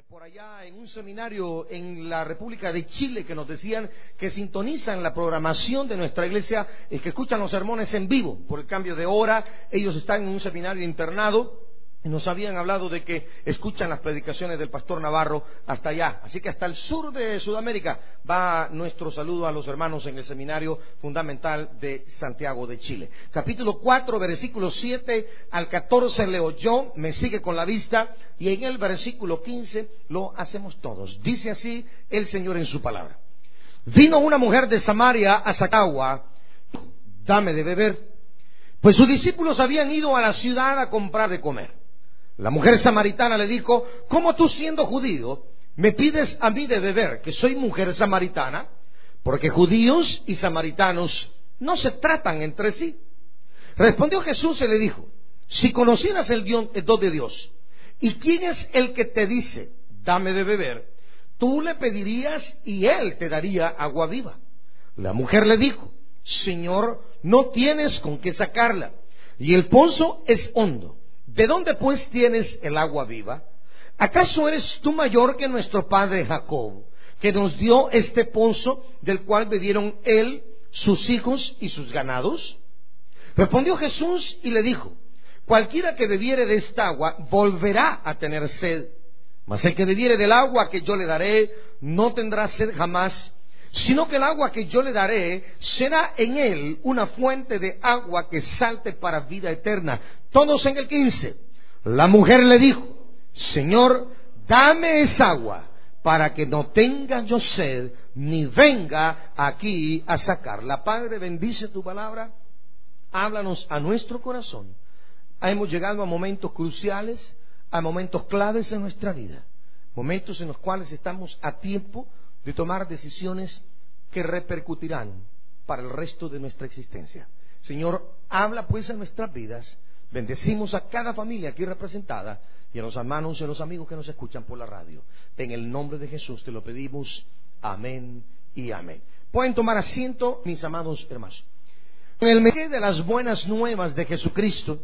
por allá en un seminario en la República de Chile que nos decían que sintonizan la programación de nuestra iglesia, que escuchan los sermones en vivo por el cambio de hora. Ellos están en un seminario internado y nos habían hablado de que escuchan las predicaciones del pastor Navarro hasta allá. Así que hasta el sur de Sudamérica va nuestro saludo a los hermanos en el seminario fundamental de Santiago de Chile. Capítulo 4, versículos 7 al 14 leo yo, me sigue con la vista, y en el versículo 15 lo hacemos todos. Dice así el Señor en su palabra: vino una mujer de Samaria a sacar agua, dame de beber, pues sus discípulos habían ido a la ciudad a comprar de comer. La mujer samaritana le dijo: ¿cómo tú, siendo judío, me pides a mí de beber, que soy mujer samaritana? Porque judíos y samaritanos no se tratan entre sí. Respondió Jesús y le dijo: si conocieras el don de Dios, y quién es el que te dice dame de beber, tú le pedirías y él te daría agua viva. La mujer le dijo: Señor, no tienes con qué sacarla, y el pozo es hondo. ¿De dónde pues tienes el agua viva? ¿Acaso eres tú mayor que nuestro padre Jacob, que nos dio este pozo del cual bebieron él, sus hijos y sus ganados? Respondió Jesús y le dijo: cualquiera que bebiere de esta agua volverá a tener sed, mas el que bebiere del agua que yo le daré no tendrá sed jamás, sino que el agua que yo le daré será en él una fuente de agua que salte para vida eterna. Todos en el 15. La mujer le dijo: Señor, dame esa agua para que no tenga yo sed, ni venga aquí a sacarla. Padre, bendice tu palabra, háblanos a nuestro corazón. Hemos llegado a momentos cruciales, a momentos claves en nuestra vida, momentos en los cuales estamos a tiempo de tomar decisiones que repercutirán para el resto de nuestra existencia. Señor, habla pues a nuestras vidas. Bendecimos a cada familia aquí representada y a los hermanos y a los amigos que nos escuchan por la radio. En el nombre de Jesús te lo pedimos. Amén y amén. Pueden tomar asiento, mis amados hermanos. En el mensaje de las buenas nuevas de Jesucristo,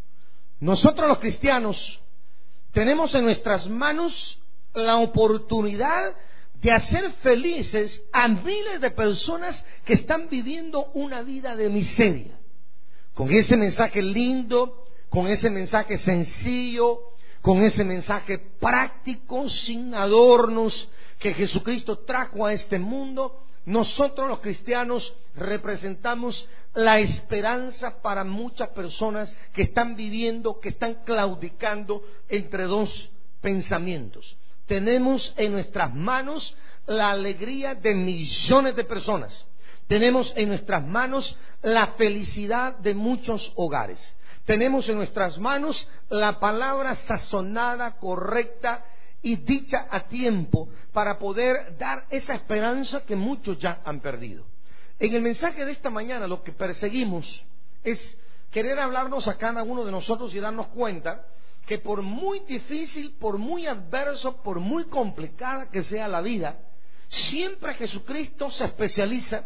nosotros los cristianos tenemos en nuestras manos la oportunidad de hacer felices a miles de personas que están viviendo una vida de miseria. Con ese mensaje lindo, con ese mensaje sencillo, con ese mensaje práctico, sin adornos, que Jesucristo trajo a este mundo, nosotros los cristianos representamos la esperanza para muchas personas que están viviendo, que están claudicando entre dos pensamientos. Tenemos en nuestras manos la alegría de millones de personas. Tenemos en nuestras manos la felicidad de muchos hogares. Tenemos en nuestras manos la palabra sazonada, correcta y dicha a tiempo para poder dar esa esperanza que muchos ya han perdido. En el mensaje de esta mañana lo que perseguimos es querer hablarnos a cada uno de nosotros y darnos cuenta que por muy difícil, por muy adverso, por muy complicada que sea la vida, siempre Jesucristo se especializa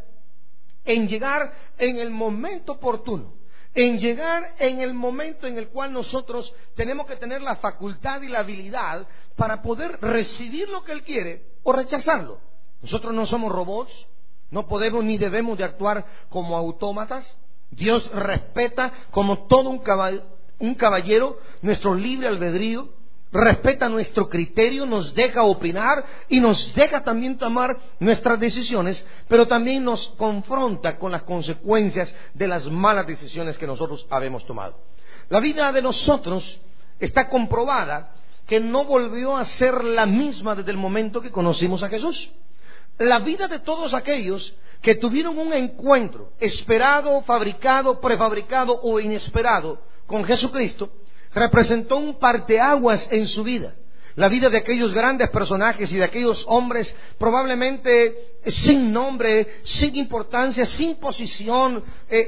en llegar en el momento oportuno, en llegar en el momento en el cual nosotros tenemos que tener la facultad y la habilidad para poder recibir lo que Él quiere o rechazarlo. Nosotros no somos robots, no podemos ni debemos de actuar como autómatas. Dios respeta como todo un caballero nuestro libre albedrío, respeta nuestro criterio, nos deja opinar y nos deja también tomar nuestras decisiones, pero también nos confronta con las consecuencias de las malas decisiones que nosotros habemos tomado. La vida de nosotros está comprobada que no volvió a ser la misma desde el momento que conocimos a Jesús. La vida de todos aquellos que tuvieron un encuentro esperado, fabricado, prefabricado o inesperado con Jesucristo representó un parteaguas en su vida. La vida de aquellos grandes personajes y de aquellos hombres probablemente sin nombre, sin importancia, sin posición,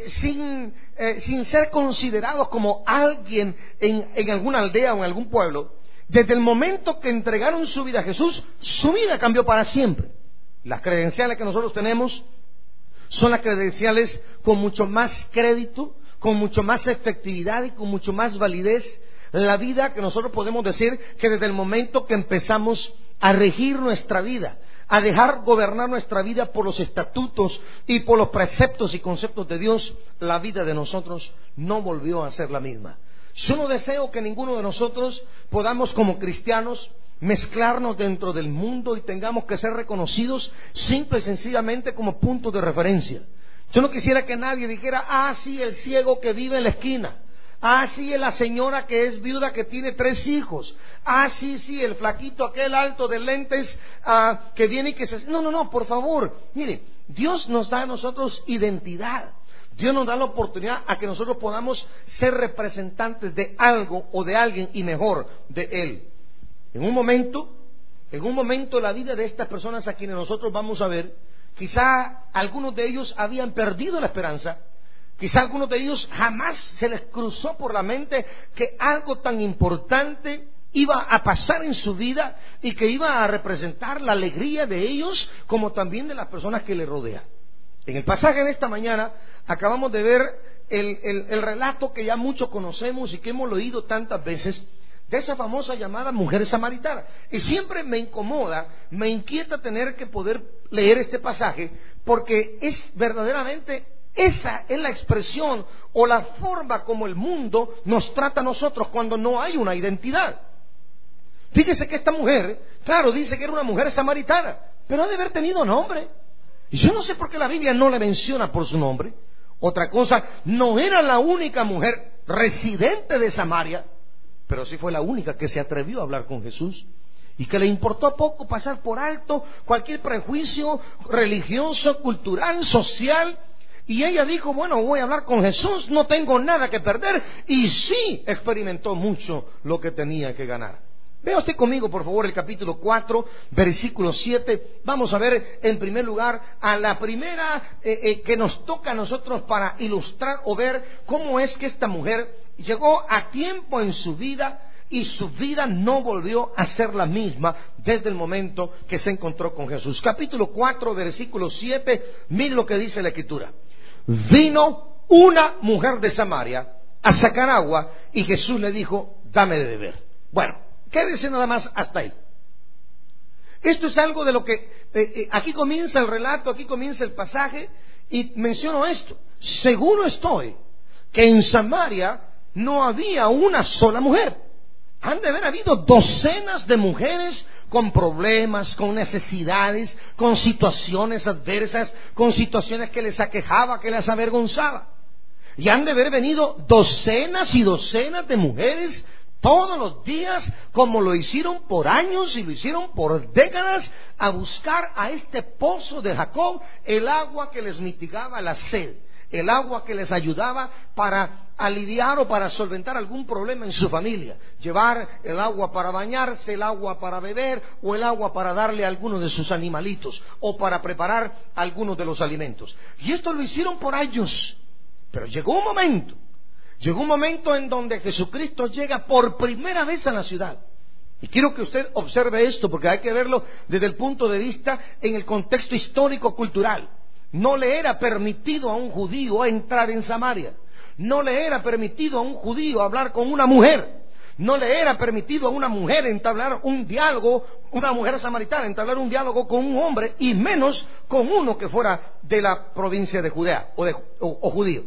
sin ser considerados como alguien en alguna aldea o en algún pueblo. Desde el momento que entregaron su vida a Jesús, su vida cambió para siempre. Las credenciales que nosotros tenemos son las credenciales con mucho más crédito, con mucho más efectividad y con mucho más validez la vida que nosotros podemos decir que desde el momento que empezamos a regir nuestra vida, a dejar gobernar nuestra vida por los estatutos y por los preceptos y conceptos de Dios, la vida de nosotros no volvió a ser la misma. Yo no deseo que ninguno de nosotros podamos, como cristianos, mezclarnos dentro del mundo y tengamos que ser reconocidos simple y sencillamente como puntos de referencia. Yo no quisiera que nadie dijera: ah, sí, el ciego que vive en la esquina. Ah, sí, la señora que es viuda que tiene 3 hijos. Ah, sí, el flaquito aquel alto de lentes que viene y que se... No, por favor. Mire, Dios nos da a nosotros identidad. Dios nos da la oportunidad a que nosotros podamos ser representantes de algo o de alguien, y mejor, de Él. En un momento la vida de estas personas a quienes nosotros vamos a ver, quizá algunos de ellos habían perdido la esperanza. Quizá algunos de ellos jamás se les cruzó por la mente que algo tan importante iba a pasar en su vida y que iba a representar la alegría de ellos como también de las personas que les rodean. En el pasaje de esta mañana acabamos de ver el relato que ya muchos conocemos y que hemos oído tantas veces, de esa famosa llamada mujer samaritana. Y siempre me incomoda, me inquieta tener que poder leer este pasaje, porque es verdaderamente... esa es la expresión o la forma como el mundo nos trata a nosotros cuando no hay una identidad. Fíjese que esta mujer, claro, dice que era una mujer samaritana, pero ha de haber tenido nombre. Y yo no sé por qué la Biblia no la menciona por su nombre. Otra cosa, no era la única mujer residente de Samaria, pero sí fue la única que se atrevió a hablar con Jesús y que le importó poco pasar por alto cualquier prejuicio religioso, cultural, social. Y ella dijo: bueno, voy a hablar con Jesús, no tengo nada que perder. Y sí experimentó mucho lo que tenía que ganar. Vea usted conmigo, por favor, el capítulo 4, versículo 7. Vamos a ver en primer lugar a la primera que nos toca a nosotros para ilustrar o ver cómo es que esta mujer llegó a tiempo en su vida y su vida no volvió a ser la misma desde el momento que se encontró con Jesús. Capítulo 4, versículo 7, mire lo que dice la Escritura. Vino una mujer de Samaria a sacar agua y Jesús le dijo: dame de beber. Bueno, quédese nada más hasta ahí. Esto es algo de lo que aquí comienza el relato, aquí comienza el pasaje, y menciono esto: seguro estoy que en Samaria no había una sola mujer. Han de haber habido docenas de mujeres con problemas, con necesidades, con situaciones adversas, con situaciones que les aquejaba, que les avergonzaba. Y han de haber venido docenas y docenas de mujeres todos los días, como lo hicieron por años y lo hicieron por décadas, a buscar a este pozo de Jacob el agua que les mitigaba la sed, el agua que les ayudaba para aliviar o para solventar algún problema en su familia, llevar el agua para bañarse, el agua para beber, o el agua para darle a alguno de sus animalitos, o para preparar algunos de los alimentos. Y esto lo hicieron por años. Pero llegó un momento en donde Jesucristo llega por primera vez a la ciudad. Y quiero que usted observe esto, porque hay que verlo desde el punto de vista en el contexto histórico-cultural. No le era permitido a un judío entrar en Samaria. No le era permitido a un judío hablar con una mujer. No le era permitido a una mujer entablar un diálogo, una mujer samaritana entablar un diálogo con un hombre, y menos con uno que fuera de la provincia de Judea o judío.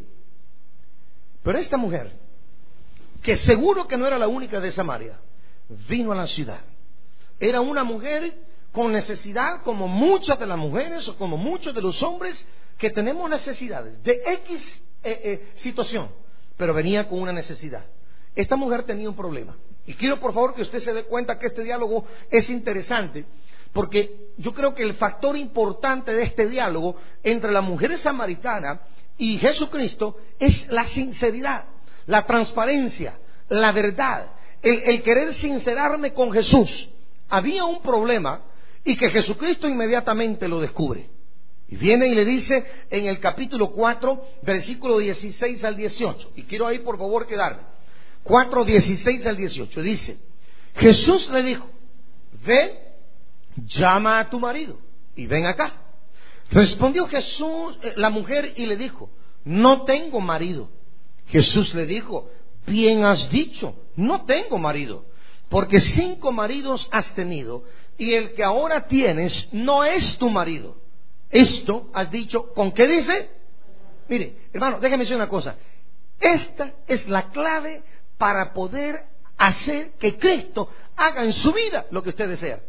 Pero esta mujer, que seguro que no era la única de Samaria, vino a la ciudad. Era una mujer con necesidad, como muchas de las mujeres o como muchos de los hombres que tenemos necesidades de X situación, pero venía con una necesidad. Esta mujer tenía un problema, y quiero por favor que usted se dé cuenta que este diálogo es interesante, porque yo creo que el factor importante de este diálogo entre la mujer samaritana y Jesucristo es la sinceridad, la transparencia, la verdad, el querer sincerarme con Jesús. Había un problema y que Jesucristo inmediatamente lo descubre. Y viene y le dice en el capítulo 4, versículo 16 al 18. Y quiero ahí por favor quedarme. 4, 16 al 18. Dice: Jesús le dijo: ve, llama a tu marido y ven acá. Respondió la mujer y le dijo: no tengo marido. Jesús le dijo: bien has dicho, no tengo marido, porque 5 maridos has tenido, y el que ahora tienes no es tu marido. Esto has dicho, ¿con qué dice? Mire, hermano, déjeme decir una cosa. Esta es la clave para poder hacer que Cristo haga en su vida lo que usted desea.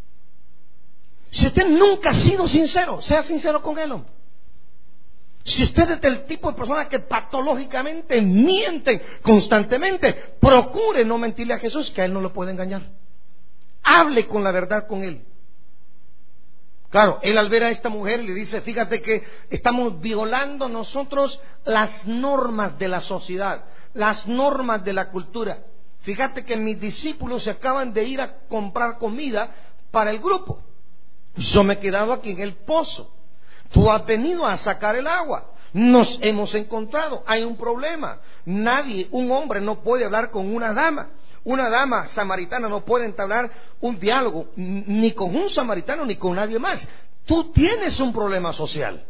Si usted nunca ha sido sincero, sea sincero con Él, hombre. Si usted es del tipo de persona que patológicamente mienten constantemente, procure no mentirle a Jesús, que a Él no lo puede engañar. Hable con la verdad con Él. Claro, Él al ver a esta mujer le dice, fíjate que estamos violando nosotros las normas de la sociedad, las normas de la cultura. Fíjate que mis discípulos se acaban de ir a comprar comida para el grupo. Yo me he quedado aquí en el pozo. Tú has venido a sacar el agua. Nos hemos encontrado. Hay un problema. Nadie, un hombre no puede hablar con una dama. Una dama samaritana no puede entablar un diálogo ni con un samaritano ni con nadie más. Tú tienes un problema social.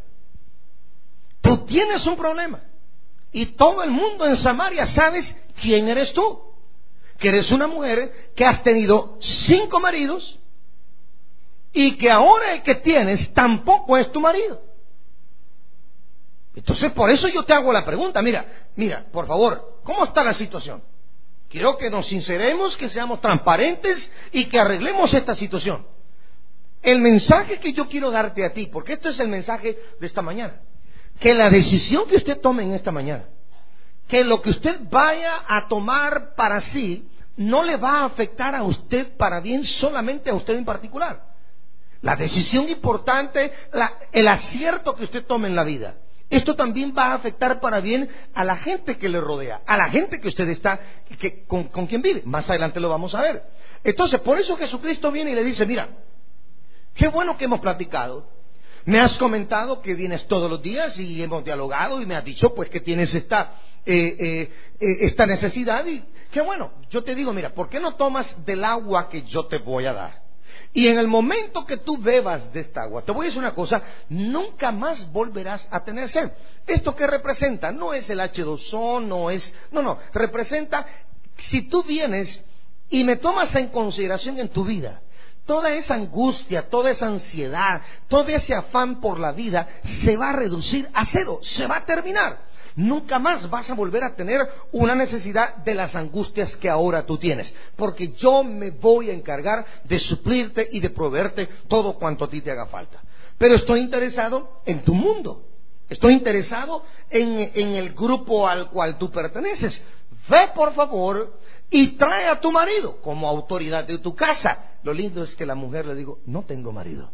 Tú tienes un problema. Y todo el mundo en Samaria sabes quién eres tú. Que eres una mujer que has tenido 5 maridos y que ahora el que tienes tampoco es tu marido. Entonces por eso yo te hago la pregunta. Mira, por favor, ¿cómo está la situación? Quiero que nos sinceremos, que seamos transparentes y que arreglemos esta situación. El mensaje que yo quiero darte a ti, porque esto es el mensaje de esta mañana, que la decisión que usted tome en esta mañana, que lo que usted vaya a tomar para sí, no le va a afectar a usted para bien, solamente a usted en particular. La decisión importante, el acierto que usted tome en la vida, esto también va a afectar para bien a la gente que le rodea, a la gente que usted está, con quien vive. Más adelante lo vamos a ver. Entonces, por eso Jesucristo viene y le dice, mira, qué bueno que hemos platicado. Me has comentado que vienes todos los días y hemos dialogado y me has dicho pues que tienes esta necesidad y qué bueno. Yo te digo, mira, ¿por qué no tomas del agua que yo te voy a dar? Y en el momento que tú bebas de esta agua, te voy a decir una cosa, nunca más volverás a tener sed. ¿Esto qué representa? No es el H2O, no, representa, si tú vienes y me tomas en consideración en tu vida, toda esa angustia, toda esa ansiedad, todo ese afán por la vida, se va a reducir a 0, se va a terminar. Nunca más vas a volver a tener una necesidad de las angustias que ahora tú tienes, porque yo me voy a encargar de suplirte y de proveerte todo cuanto a ti te haga falta. Pero estoy interesado en tu mundo, estoy interesado en el grupo al cual tú perteneces. Ve por favor y trae a tu marido como autoridad de tu casa. Lo lindo es que la mujer le dijo, no tengo marido.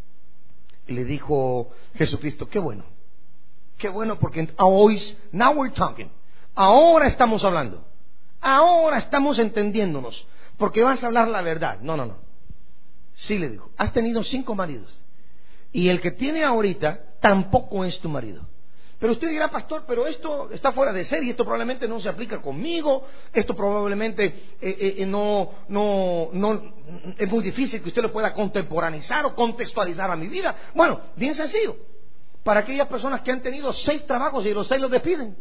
Y le dijo Jesucristo, qué bueno porque now we're talking. Ahora estamos hablando. Ahora estamos entendiéndonos. Porque vas a hablar la verdad. No. Sí, le dijo, has tenido 5 maridos. Y el que tiene ahorita tampoco es tu marido. Pero usted dirá, pastor, pero esto está fuera de serie, esto probablemente no se aplica conmigo, esto probablemente no es muy difícil que usted lo pueda contemporaneizar o contextualizar a mi vida. Bueno, bien sencillo. Para aquellas personas que han tenido 6 trabajos y los 6 los despiden.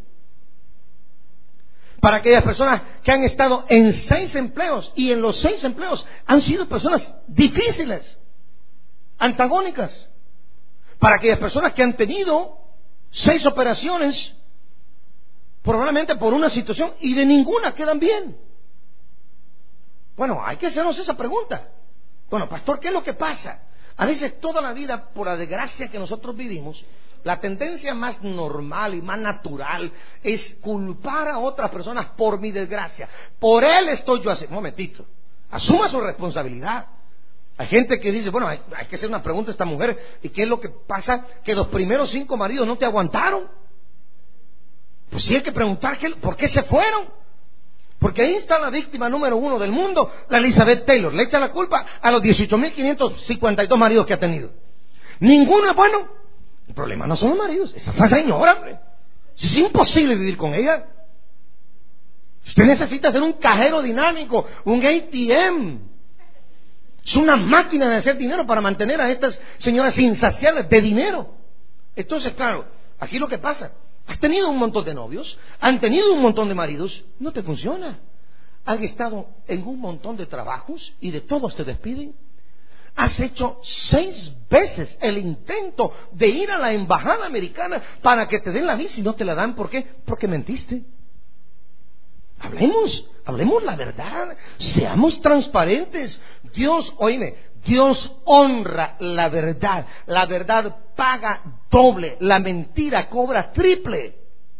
Para aquellas personas que han estado en 6 empleos y en los 6 empleos han sido personas difíciles, antagónicas. Para aquellas personas que han tenido 6 operaciones, probablemente por una situación y de ninguna quedan bien. Bueno, hay que hacernos esa pregunta. Bueno, pastor, ¿qué es lo que pasa? A veces toda la vida, por la desgracia que nosotros vivimos, la tendencia más normal y más natural es culpar a otras personas por mi desgracia. Por él estoy yo así. Un momentito, asuma su responsabilidad. Hay gente que dice, bueno, hay que hacer una pregunta a esta mujer. ¿Y qué es lo que pasa? Que los primeros 5 maridos no te aguantaron. Pues sí hay que preguntar ¿por qué se fueron? Porque ahí está la víctima número 1 del mundo, la Elizabeth Taylor. Le echa la culpa a los 18.552 maridos que ha tenido. Ninguno es bueno. El problema no son los maridos, es esa señora, hombre. Es imposible vivir con ella. Usted necesita ser un cajero dinámico, un ATM. Es una máquina de hacer dinero para mantener a estas señoras insaciables de dinero. Entonces, claro, aquí lo que pasa, has tenido un montón de novios, han tenido un montón de maridos, no te funciona. han estado en un montón de trabajos y de todos te despiden. Has hecho 6 veces el intento de ir a la embajada americana para que te den la visa y no te la dan. ¿Por qué? Porque mentiste. Hablemos la verdad, seamos transparentes. Dios, oíme, Dios honra la verdad paga doble, la mentira cobra triple.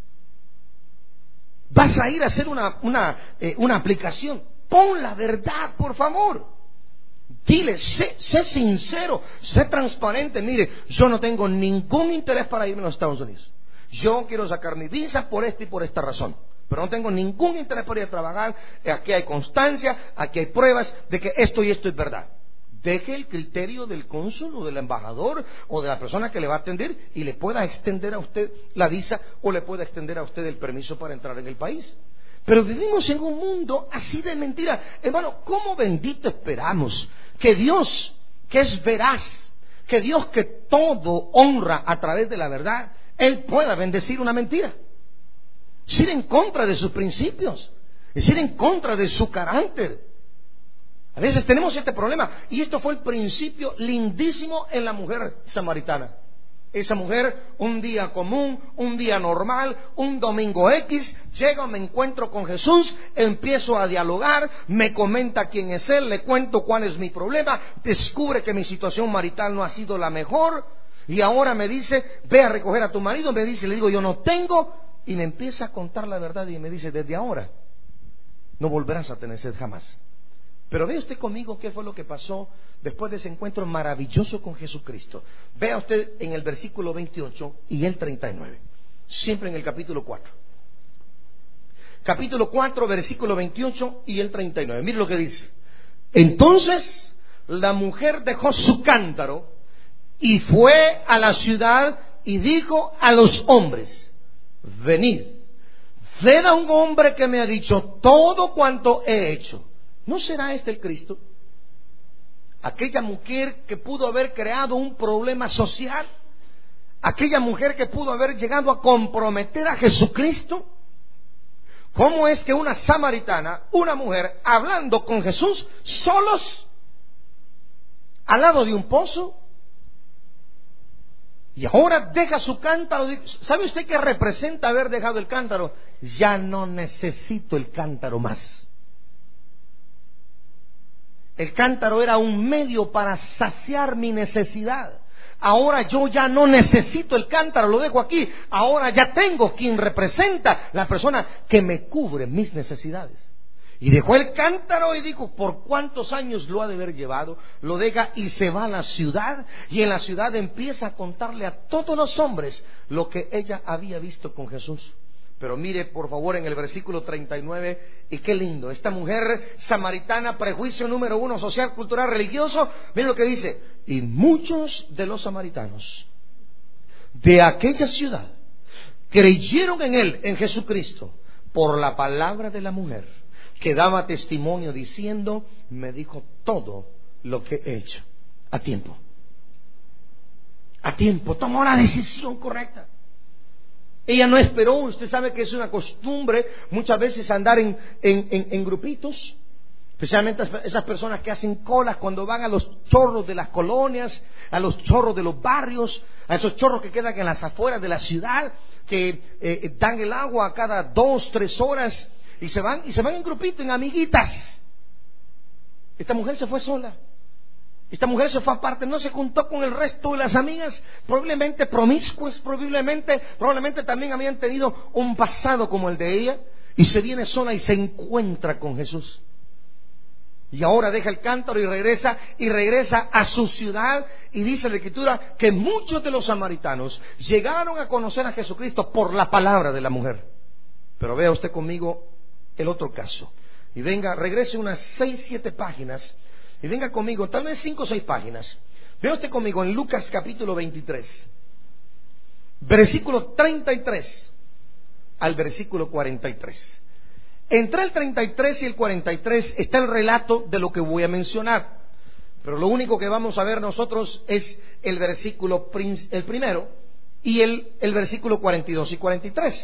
Vas a ir a hacer una aplicación, pon la verdad, por favor. Dile, sé sincero, sé transparente. Mire, yo no tengo ningún interés para irme a los Estados Unidos. Yo quiero sacar mi visa por esta y por esta razón, pero no tengo ningún interés por ir a trabajar. Aquí hay constancia, aquí hay pruebas de que esto y esto es verdad. Deje el criterio del cónsul o del embajador o de la persona que le va a atender y le pueda extender a usted la visa o le pueda extender a usted el permiso para entrar en el país. Pero vivimos en un mundo así de mentira. Hermano, ¿cómo bendito esperamos que Dios, que es veraz, que Dios que todo honra a través de la verdad, Él pueda bendecir una mentira? Es ir en contra de sus principios, es ir en contra de su carácter. A veces tenemos este problema, y esto fue el principio lindísimo en la mujer samaritana. Esa mujer, un día común, un día normal, un domingo X, llego, me encuentro con Jesús, empiezo a dialogar, me comenta quién es Él, le cuento cuál es mi problema, descubre que mi situación marital no ha sido la mejor, y ahora me dice, ve a recoger a tu marido, le digo, yo no tengo, y me empieza a contar la verdad y me dice, desde ahora no volverás a tener sed jamás. Pero vea usted conmigo qué fue lo que pasó después de ese encuentro maravilloso con Jesucristo. Vea usted en el versículo 28 y el 39. Siempre en el capítulo 4. Capítulo 4, versículo 28 y el 39. Mire lo que dice. Entonces la mujer dejó su cántaro y fue a la ciudad y dijo a los hombres, venid, ved a un hombre que me ha dicho todo cuanto he hecho. ¿No será este el Cristo? Aquella mujer que pudo haber creado un problema social, aquella mujer que pudo haber llegado a comprometer a Jesucristo. ¿Cómo es que una samaritana, una mujer, hablando con Jesús, solos, al lado de un pozo, y ahora deja su cántaro? ¿Sabe usted qué representa haber dejado el cántaro? Ya no necesito el cántaro más. El cántaro era un medio para saciar mi necesidad. Ahora yo ya no necesito el cántaro, lo dejo aquí. Ahora ya tengo quien representa la persona que me cubre mis necesidades. Y dejó el cántaro y dijo, ¿por cuántos años lo ha de haber llevado? Lo deja y se va a la ciudad. Y en la ciudad empieza a contarle a todos los hombres lo que ella había visto con Jesús. Pero mire por favor en el versículo 39, y qué lindo, esta mujer samaritana, prejuicio número 1, social, cultural, religioso. Mire lo que dice, y muchos de los samaritanos de aquella ciudad creyeron en Él, en Jesucristo, por la palabra de la mujer, que daba testimonio diciendo, me dijo todo lo que he hecho. A tiempo, tomó la decisión correcta. Ella no esperó. Usted sabe que es una costumbre muchas veces andar en grupitos, especialmente esas personas que hacen colas cuando van a los chorros de las colonias, a los chorros de los barrios, a esos chorros que quedan en las afueras de la ciudad, que dan el agua a cada 2, 3 horas, y se van en grupito, en amiguitas. Esta mujer se fue sola. Esta mujer se fue aparte, no se juntó con el resto de las amigas, probablemente promiscuas, probablemente también habían tenido un pasado como el de ella, y se viene sola y se encuentra con Jesús. Y ahora deja el cántaro y regresa a su ciudad, y dice la Escritura que muchos de los samaritanos llegaron a conocer a Jesucristo por la palabra de la mujer. Pero vea usted conmigo el otro caso, y venga, regrese unas 6, 7 páginas, y venga conmigo, tal vez 5 o 6 páginas. Vea usted conmigo en Lucas capítulo 23, versículo 33 al versículo 43. Entre el 33 y el 43 está el relato de lo que voy a mencionar, pero lo único que vamos a ver nosotros es el versículo el primero y el versículo 42 y 43.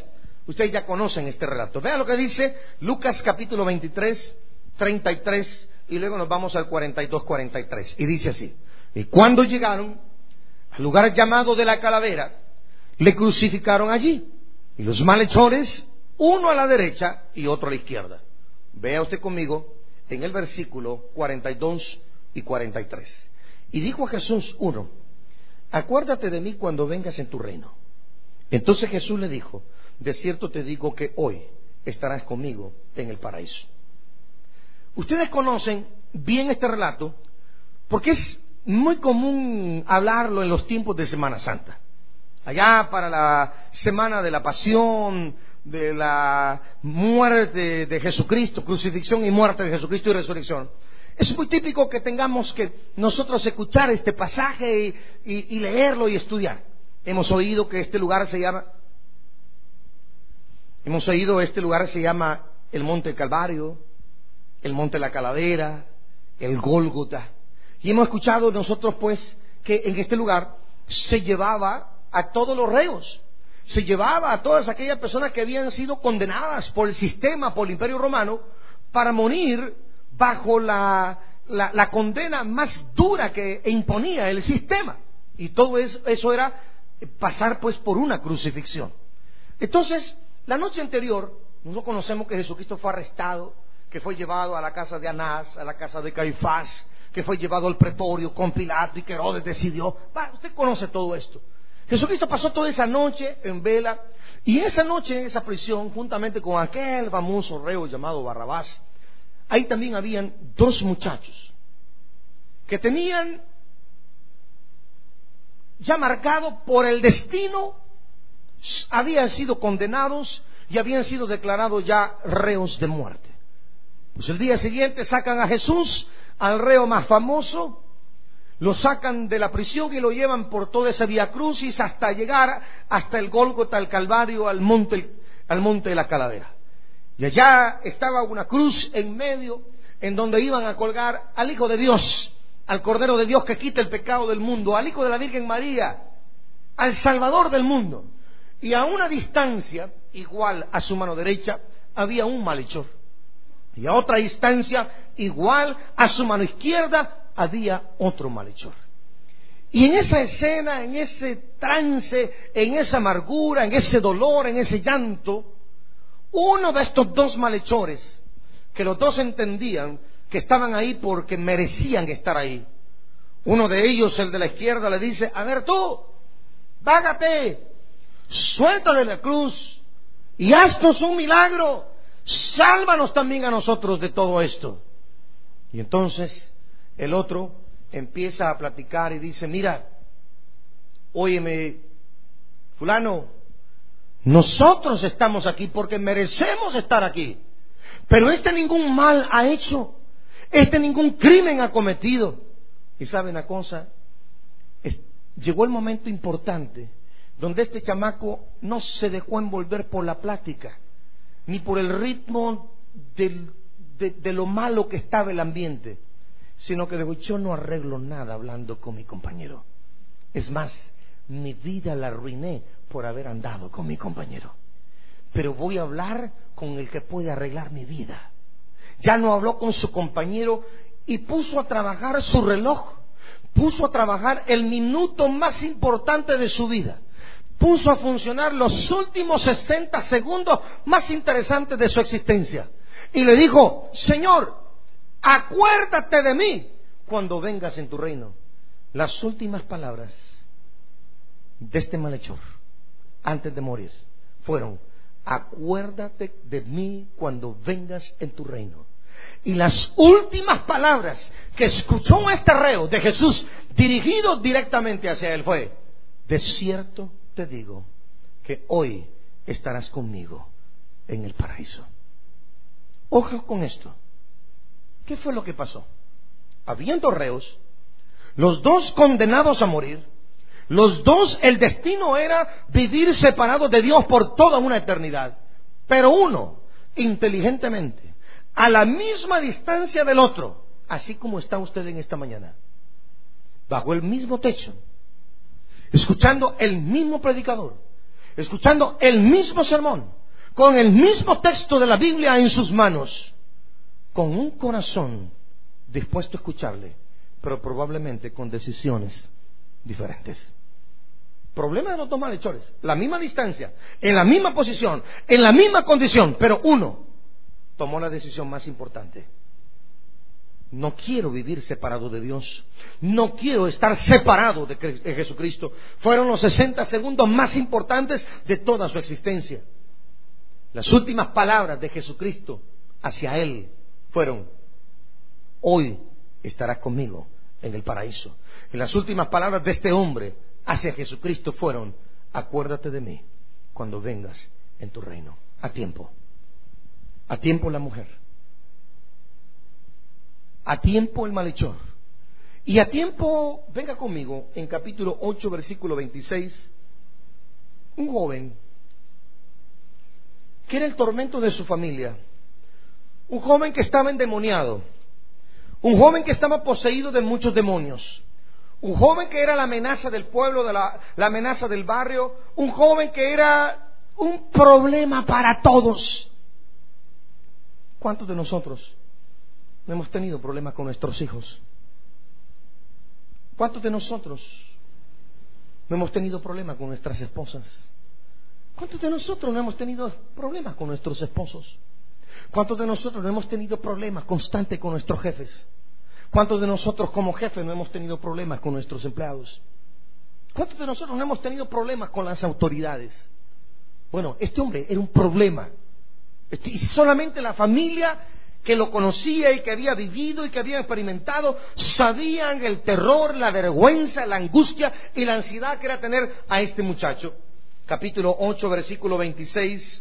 Ustedes ya conocen este relato. Vean lo que dice Lucas capítulo 23, 33, y luego nos vamos al 42, 43. Y dice así: y cuando llegaron al lugar llamado de la Calavera, le crucificaron allí, y los malhechores, uno a la derecha y otro a la izquierda. Vea usted conmigo en el versículo 42 y 43. Y dijo a Jesús uno: acuérdate de mí cuando vengas en tu reino. Entonces Jesús le dijo: de cierto te digo que hoy estarás conmigo en el paraíso. Ustedes conocen bien este relato porque es muy común hablarlo en los tiempos de Semana Santa. Allá para la semana de la pasión, de la muerte de Jesucristo, crucifixión y muerte de Jesucristo y resurrección. Es muy típico que tengamos que nosotros escuchar este pasaje y leerlo y estudiar. Hemos oído que este lugar se llama el Monte del Calvario, el Monte de la Calavera, el Gólgota. Y hemos escuchado nosotros pues que en este lugar se llevaba a todos los reos, se llevaba a todas aquellas personas que habían sido condenadas por el sistema, por el Imperio Romano, para morir bajo la condena más dura que imponía el sistema. Y todo eso era pasar pues por una crucifixión. Entonces, la noche anterior, nosotros conocemos que Jesucristo fue arrestado, que fue llevado a la casa de Anás, a la casa de Caifás, que fue llevado al pretorio con Pilato y que Herodes decidió. Usted conoce todo esto. Jesucristo pasó toda esa noche en vela, y esa noche en esa prisión, juntamente con aquel famoso reo llamado Barrabás, ahí también habían dos muchachos que tenían ya marcado por el destino, habían sido condenados y habían sido declarados ya reos de muerte. Pues el día siguiente sacan a Jesús, al reo más famoso, lo sacan de la prisión y lo llevan por toda esa vía crucis hasta llegar hasta el Gólgota, al Calvario, al monte de la Calavera. Y allá estaba una cruz en medio, en donde iban a colgar al Hijo de Dios, al Cordero de Dios que quita el pecado del mundo, al Hijo de la Virgen María, al Salvador del mundo. Y a una distancia, igual a su mano derecha, había un malhechor. Y a otra distancia, igual a su mano izquierda, había otro malhechor. Y en esa escena, en ese trance, en esa amargura, en ese dolor, en ese llanto, uno de estos dos malhechores, que los dos entendían que estaban ahí porque merecían estar ahí. Uno de ellos, el de la izquierda, le dice: a ver tú, bájate, suelta de la cruz y haznos un milagro, sálvanos también a nosotros de todo esto. Y entonces el otro empieza a platicar y dice: mira, óyeme, fulano, nosotros estamos aquí porque merecemos estar aquí, pero este ningún mal ha hecho, este ningún crimen ha cometido. Y sabe una cosa, llegó el momento importante donde este chamaco no se dejó envolver por la plática, ni por el ritmo de lo malo que estaba el ambiente, sino que dijo: yo no arreglo nada hablando con mi compañero. Es más, mi vida la arruiné por haber andado con mi compañero, pero voy a hablar con el que puede arreglar mi vida. Ya no habló con su compañero y puso a trabajar su reloj, puso a trabajar el minuto más importante de su vida, puso a funcionar los últimos 60 segundos más interesantes de su existencia, y le dijo: Señor, acuérdate de mí cuando vengas en tu reino. Las últimas palabras de este malhechor antes de morir fueron: acuérdate de mí cuando vengas en tu reino. Y las últimas palabras que escuchó este reo de Jesús dirigido directamente hacia él fue: de cierto te digo que hoy estarás conmigo en el paraíso. Ojo con esto. ¿Qué fue lo que pasó? Habían dos reos, los dos condenados a morir, los dos, el destino era vivir separados de Dios por toda una eternidad, pero uno, inteligentemente, a la misma distancia del otro, así como está usted en esta mañana, bajo el mismo techo, escuchando el mismo predicador, escuchando el mismo sermón, con el mismo texto de la Biblia en sus manos, con un corazón dispuesto a escucharle, pero probablemente con decisiones diferentes. Problema de los dos malhechores, la misma distancia, en la misma posición, en la misma condición, pero uno tomó la decisión más importante. No quiero vivir separado de Dios, no quiero estar separado de Jesucristo. Fueron los 60 segundos más importantes de toda su existencia. Las últimas palabras de Jesucristo hacia él fueron: hoy estarás conmigo en el paraíso. Y las últimas palabras de este hombre hacia Jesucristo fueron: acuérdate de mí cuando vengas en tu reino. A tiempo la mujer, a tiempo el malhechor, y a tiempo, venga conmigo, en capítulo 8, versículo 26, un joven que era el tormento de su familia, un joven que estaba endemoniado, un joven que estaba poseído de muchos demonios, un joven que era la amenaza del pueblo, la amenaza del barrio, un joven que era un problema para todos. ¿Cuántos de nosotros no hemos tenido problemas con nuestros hijos? ¿Cuántos de nosotros no hemos tenido problemas con nuestras esposas? ¿Cuántos de nosotros no hemos tenido problemas con nuestros esposos? ¿Cuántos de nosotros no hemos tenido problemas constantes con nuestros jefes? ¿Cuántos de nosotros como jefes no hemos tenido problemas con nuestros empleados? ¿Cuántos de nosotros no hemos tenido problemas con las autoridades? Bueno, este hombre era un problema. Y solamente la familia que lo conocía y que había vivido y que había experimentado sabían el terror, la vergüenza, la angustia y la ansiedad que era tener a este muchacho. Capítulo 8, versículo 26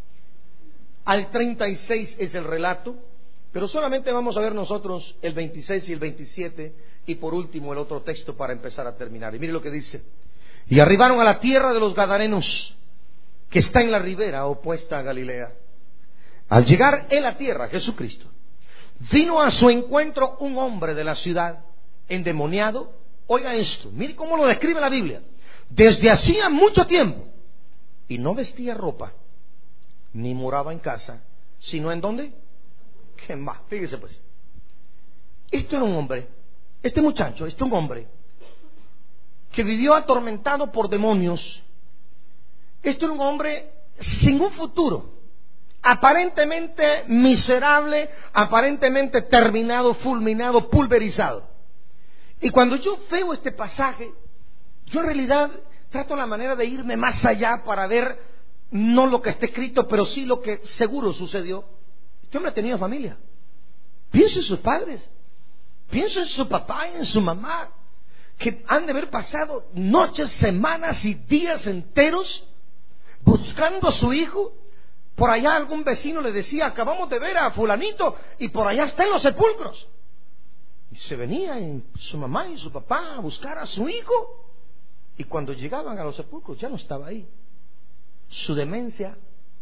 al 36 es el relato, pero solamente vamos a ver nosotros el 26 y el 27 y por último el otro texto para empezar a terminar. Y mire lo que dice: y arribaron a la tierra de los Gadarenos, que está en la ribera opuesta a Galilea. Al llegar en la tierra, Jesucristo, vino a su encuentro un hombre de la ciudad, endemoniado. Oiga esto, mire cómo lo describe la Biblia: desde hacía mucho tiempo, y no vestía ropa, ni moraba en casa, sino en ¿dónde? ¿Qué más? Fíjese pues. Esto era un hombre, este muchacho, un hombre que vivió atormentado por demonios. Esto era un hombre sin un futuro, aparentemente miserable, aparentemente terminado, fulminado, pulverizado. Y cuando yo veo este pasaje, yo en realidad trato la manera de irme más allá para ver no lo que está escrito, pero sí lo que seguro sucedió. Este hombre tenía familia. Pienso en sus padres, pienso en su papá y en su mamá, que han de haber pasado noches, semanas y días enteros buscando a su hijo. Por allá algún vecino le decía: acabamos de ver a fulanito y por allá está en los sepulcros. Y se venían su mamá y su papá a buscar a su hijo, y cuando llegaban a los sepulcros ya no estaba ahí. Su demencia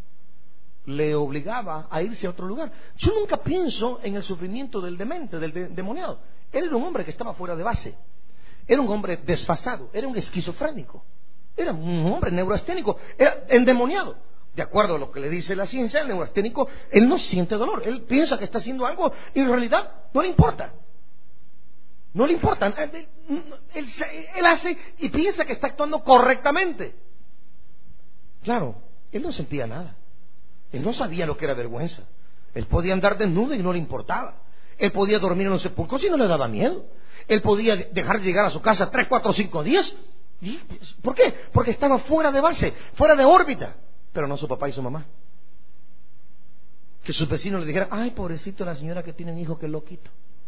le obligaba a irse a otro lugar. Yo nunca pienso en el sufrimiento del demente, del demoniado. Él era un hombre que estaba fuera de base, era un hombre desfasado, era un esquizofrénico, era un hombre neuroasténico, era endemoniado. De acuerdo a lo que le dice la ciencia, el neurasténico, él no siente dolor, él piensa que está haciendo algo y en realidad no le importa. No le importa. Él hace y piensa que está actuando correctamente. Claro, él no sentía nada. Él no sabía lo que era vergüenza. Él podía andar desnudo y no le importaba. Él podía dormir en los sepulcros y no le daba miedo. Él podía dejar llegar a su casa 3, 4, 5 días. ¿Por qué? Porque estaba fuera de base, fuera de órbita. Pero no su papá y su mamá. Que sus vecinos le dijeran: ay, pobrecito la señora que tiene un hijo que es loquito.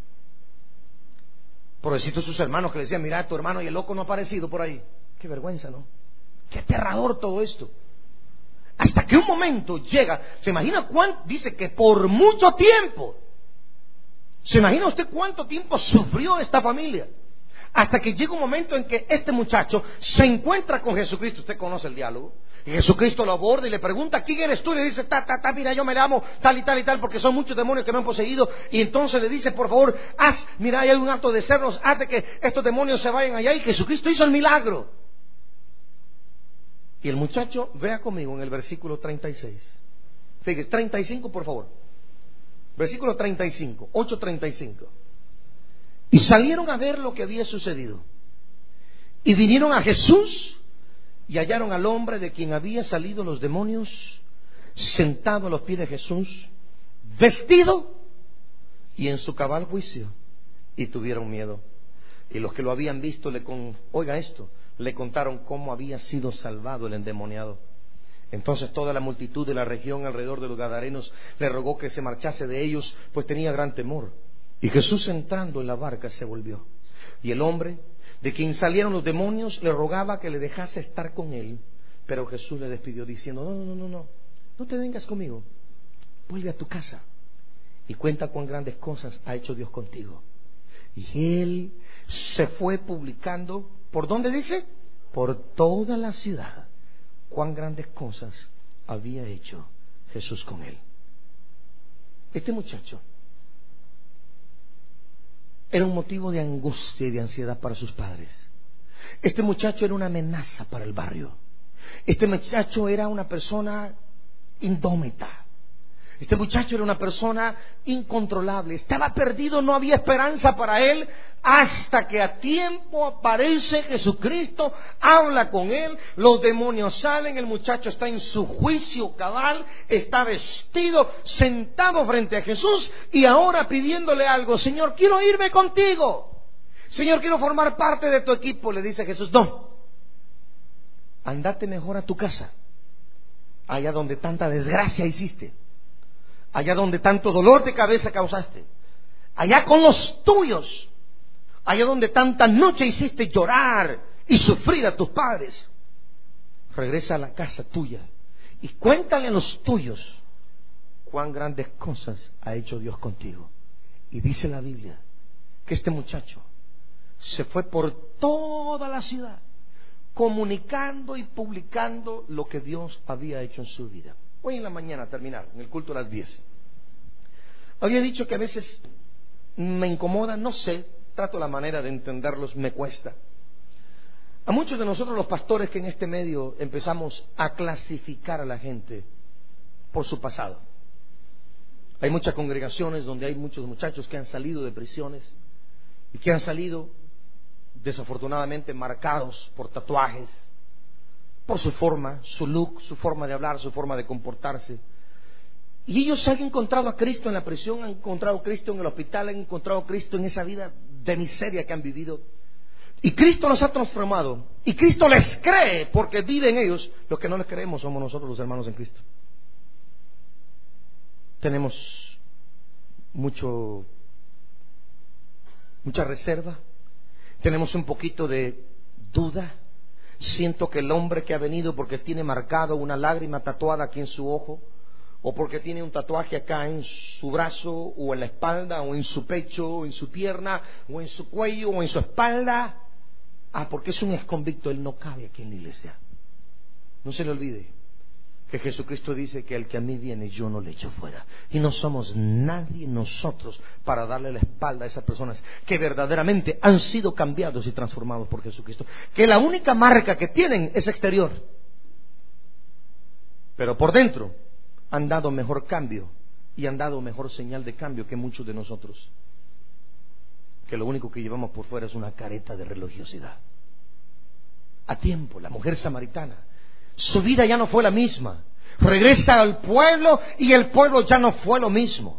Pobrecito sus hermanos que le decían: mira, tu hermano y el loco no ha aparecido por ahí. Qué vergüenza, ¿no? Qué aterrador todo esto. Hasta que un momento llega, ¿se imagina cuánto? Dice que por mucho tiempo. ¿Se imagina usted cuánto tiempo sufrió esta familia? Hasta que llega un momento en que este muchacho se encuentra con Jesucristo. Usted conoce el diálogo. Y Jesucristo lo aborda y le pregunta: ¿quién eres tú? Y le dice: mira, yo me llamo tal y tal y tal, porque son muchos demonios que me han poseído. Y entonces le dice: por favor, mira, hay un acto de sernos, haz de que estos demonios se vayan allá. Y Jesucristo hizo el milagro. Y el muchacho, vea conmigo en el versículo 36. Fíjese, 35 por favor. Versículo 35, 8:35. Y salieron a ver lo que había sucedido. Y vinieron a Jesús y hallaron al hombre de quien había salido los demonios, sentado a los pies de Jesús, vestido y en su cabal juicio. Y tuvieron miedo. Y los que lo habían visto, oiga esto, le contaron cómo había sido salvado el endemoniado. Entonces toda la multitud de la región alrededor de los Gadarenos le rogó que se marchase de ellos, pues tenía gran temor. Y Jesús, entrando en la barca, se volvió. Y el hombre de quien salieron los demonios le rogaba que le dejase estar con él. Pero Jesús le despidió diciendo: no te vengas conmigo. Vuelve a tu casa y cuenta cuán grandes cosas ha hecho Dios contigo. Y él se fue publicando, ¿por dónde dice? Por toda la ciudad, cuán grandes cosas había hecho Jesús con él. Este muchacho era un motivo de angustia y de ansiedad para sus padres. Este muchacho era una amenaza para el barrio. Este muchacho era una persona indómita. Este muchacho era una persona incontrolable. Estaba perdido, no había esperanza para él, hasta que a tiempo aparece Jesucristo, habla con él, los demonios salen, el muchacho está en su juicio cabal, está vestido, sentado frente a Jesús y ahora pidiéndole algo: Señor, quiero irme contigo. Señor, quiero formar parte de tu equipo. Le dice Jesús: no, andate mejor a tu casa, allá donde tanta desgracia hiciste, allá donde tanto dolor de cabeza causaste, allá con los tuyos, allá donde tanta noche hiciste llorar y sufrir a tus padres. Regresa a la casa tuya y cuéntale a los tuyos cuán grandes cosas ha hecho Dios contigo. Y dice la Biblia que este muchacho se fue por toda la ciudad comunicando y publicando lo que Dios había hecho en su vida. Hoy en la mañana, terminar, en el culto a las 10, había dicho que a veces me incomoda, no sé, trato la manera de entenderlos, me cuesta. A muchos de nosotros los pastores que en este medio empezamos a clasificar a la gente por su pasado. Hay muchas congregaciones donde hay muchos muchachos que han salido de prisiones y que han salido desafortunadamente marcados por tatuajes, por su forma, su look, su forma de hablar, su forma de comportarse. Y ellos han encontrado a Cristo en la prisión, han encontrado a Cristo en el hospital, han encontrado a Cristo en esa vida de miseria que han vivido. Y Cristo los ha transformado. Y Cristo les cree porque vive en ellos. Los que no les creemos somos nosotros, los hermanos en Cristo. Tenemos mucha reserva. Tenemos un poquito de duda. Siento que el hombre que ha venido porque tiene marcado una lágrima tatuada aquí en su ojo, o porque tiene un tatuaje acá en su brazo, o en la espalda, o en su pecho, o en su pierna, o en su cuello, o en su espalda, porque es un exconvicto, él no cabe aquí en la iglesia. No se le olvide que Jesucristo dice que el que a mí viene yo no le echo fuera. Y no somos nadie nosotros para darle la espalda a esas personas que verdaderamente han sido cambiados y transformados por Jesucristo. Que la única marca que tienen es exterior, pero por dentro han dado mejor cambio y han dado mejor señal de cambio que muchos de nosotros, que lo único que llevamos por fuera es una careta de religiosidad. A tiempo, la mujer samaritana, su vida ya no fue la misma. Regresa al pueblo y el pueblo ya no fue lo mismo.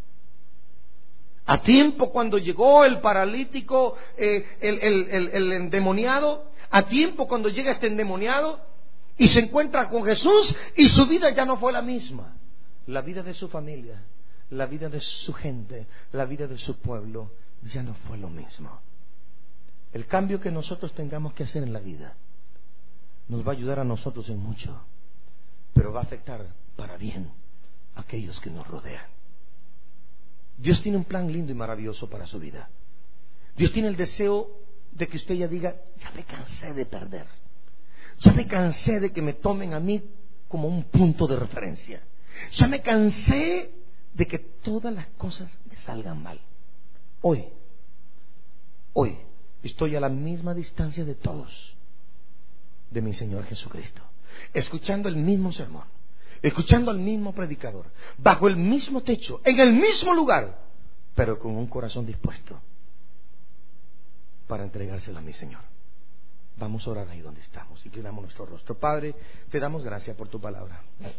A tiempo, cuando llegó el paralítico, el endemoniado, a tiempo cuando llega este endemoniado y se encuentra con Jesús, y su vida ya no fue la misma. La vida de su familia, la vida de su gente, la vida de su pueblo ya no fue lo mismo. El cambio que nosotros tengamos que hacer en la vida nos va a ayudar a nosotros en mucho, pero va a afectar para bien a aquellos que nos rodean. Dios tiene un plan lindo y maravilloso para su vida. Dios tiene el deseo de que usted ya diga: ya me cansé de perder, ya me cansé de que me tomen a mí como un punto de referencia, ya me cansé de que todas las cosas me salgan mal. Hoy estoy a la misma distancia de todos de mi Señor Jesucristo, escuchando el mismo sermón, escuchando al mismo predicador, bajo el mismo techo, en el mismo lugar, pero con un corazón dispuesto para entregárselo a mi Señor. Vamos a orar ahí donde estamos, inclinamos nuestro rostro. Padre, te damos gracias por tu palabra.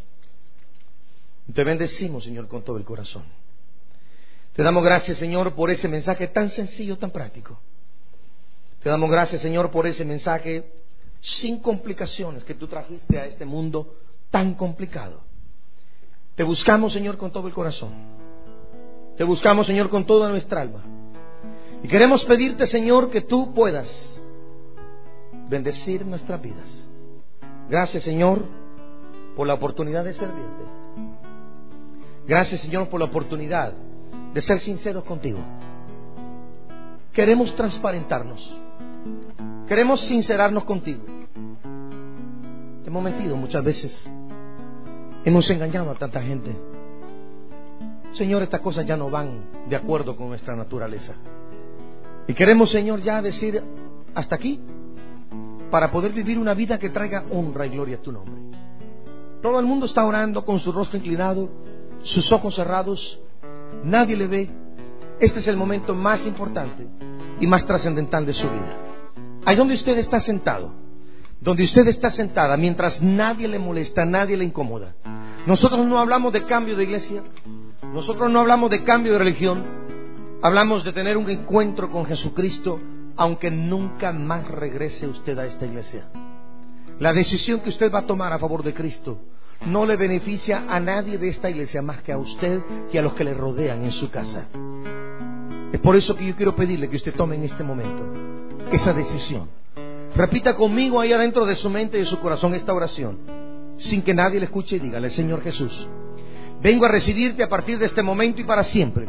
Te bendecimos, Señor, con todo el corazón. Te damos gracias, Señor, por ese mensaje tan sencillo, tan práctico. Te damos gracias, Señor, por ese mensaje sin complicaciones que tú trajiste a este mundo tan complicado. Te buscamos, Señor, con todo el corazón. Te buscamos, Señor, con toda nuestra alma. Y queremos pedirte, Señor, que tú puedas bendecir nuestras vidas. Gracias, Señor, por la oportunidad de servirte. Gracias, Señor, por la oportunidad de ser sinceros contigo. Queremos transparentarnos. Queremos sincerarnos contigo. Hemos mentido muchas veces. Hemos engañado a tanta gente. Señor, estas cosas ya no van de acuerdo con nuestra naturaleza. Y queremos, Señor, ya decir hasta aquí, para poder vivir una vida que traiga honra y gloria a tu nombre. Todo el mundo está orando con su rostro inclinado, sus ojos cerrados, nadie le ve. Este es el momento más importante y más trascendental de su vida. Ahí donde usted está sentado, donde usted está sentada, mientras nadie le molesta, nadie le incomoda. Nosotros no hablamos de cambio de iglesia, nosotros no hablamos de cambio de religión, hablamos de tener un encuentro con Jesucristo, aunque nunca más regrese usted a esta iglesia. La decisión que usted va a tomar a favor de Cristo no le beneficia a nadie de esta iglesia más que a usted y a los que le rodean en su casa. Es por eso que yo quiero pedirle que usted tome en este momento esa decisión. Repita conmigo ahí adentro de su mente y de su corazón esta oración, sin que nadie le escuche, y dígale: Señor Jesús, vengo a recibirte a partir de este momento y para siempre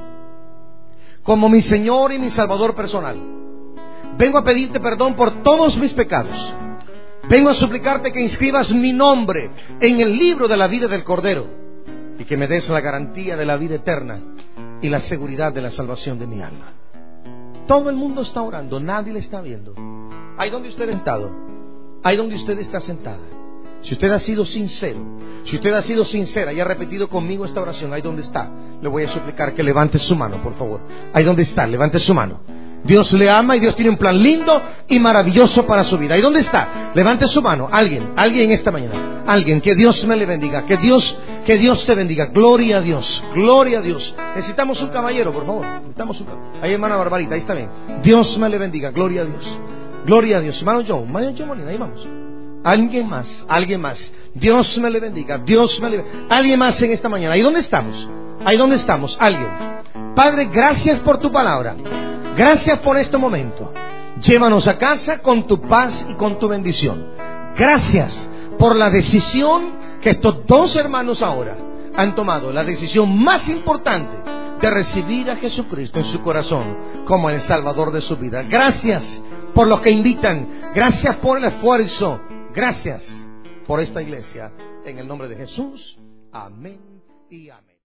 como mi Señor y mi Salvador personal. Vengo a pedirte perdón por todos mis pecados. Vengo a suplicarte que inscribas mi nombre en el libro de la vida del Cordero y que me des la garantía de la vida eterna y la seguridad de la salvación de mi alma. Todo el mundo está orando, nadie le está viendo. Ahí donde usted ha sentado, ahí donde usted está sentada, si usted ha sido sincero, si usted ha sido sincera y ha repetido conmigo esta oración, ahí donde está, le voy a suplicar que levante su mano, por favor. Ahí donde está, levante su mano. Dios le ama y Dios tiene un plan lindo y maravilloso para su vida. ¿Y dónde está? Levante su mano. Alguien esta mañana. Alguien, que Dios me le bendiga. Que Dios te bendiga. Gloria a Dios. Gloria a Dios. Necesitamos un caballero, por favor. Necesitamos un caballero. Ahí, hermana Barbarita, ahí está bien. Dios me le bendiga. Gloria a Dios. Gloria a Dios. Hermano John Molina, ahí vamos. Alguien más. Dios me le bendiga. Dios me le bendiga. Alguien más en esta mañana. ¿Ahí dónde estamos? Ahí donde estamos. Alguien. Padre, gracias por tu palabra. Gracias por este momento. Llévanos a casa con tu paz y con tu bendición. Gracias por la decisión que estos dos hermanos ahora han tomado. La decisión más importante de recibir a Jesucristo en su corazón como el Salvador de su vida. Gracias por los que invitan. Gracias por el esfuerzo. Gracias por esta iglesia. En el nombre de Jesús. Amén y amén.